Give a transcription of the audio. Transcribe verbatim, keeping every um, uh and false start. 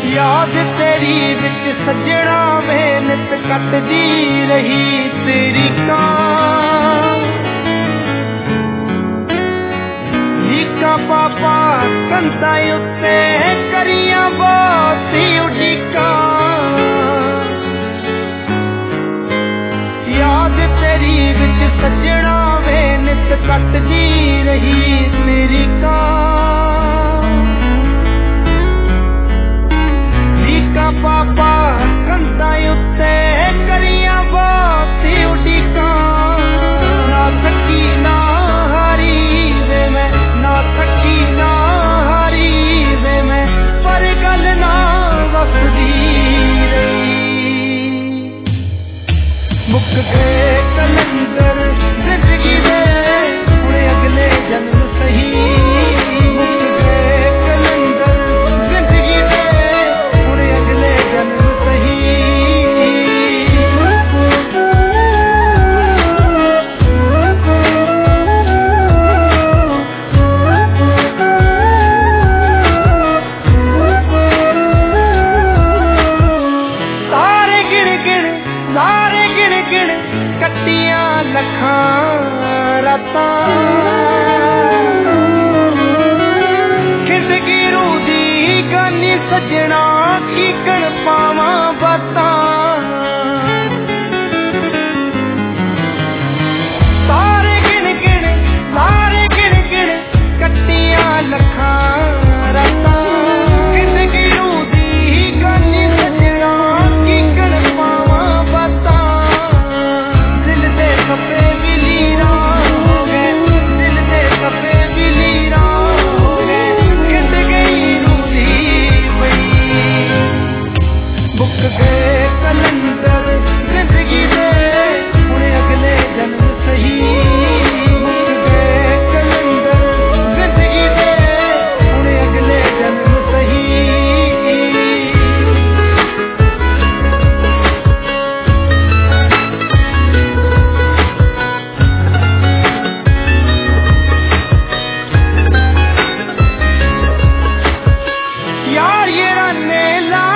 याद तेरी विच सजना वे नित कटदी रही तेरी कां लीका पापा कंधा उत्ते करियां बहुत उड़ीका याद तेरी विच सजना वे नित कटदी रही तेरी कां लीका पापा कंधा उत्ते करियां बहुत उड़ीका ना थकी ना हारी वे मैं ना थकी ना हारी वे मैं पर गल ना वसदी रही मुक गए कलंदर जिंदगी दे हुणे अगले जन्म सही मुक गए कलंदर जिंदगी दे हुणे अगले जन्म सही सारे गिण गिण सारे गिण गिण कट्टियां लखां रातां खिंदगी रूदी गानी सजना की कण पावां बातां सारे गिण गिण सारे गिण गिण कट्टियां लखां रातां खिंदगी रूदी गानी सजना की कण पावां बातां दिल दे कपे भी लीरा हो गए दिल दे कपे भी लीरा हो गए खिंड गई रूदी पई मुक गए कलंदर जिंदगी दे हुणे अगले जन्म सही मुक गए कलंदर जिंदगी दे हुणे अगले जन्म सही यार ये राने ला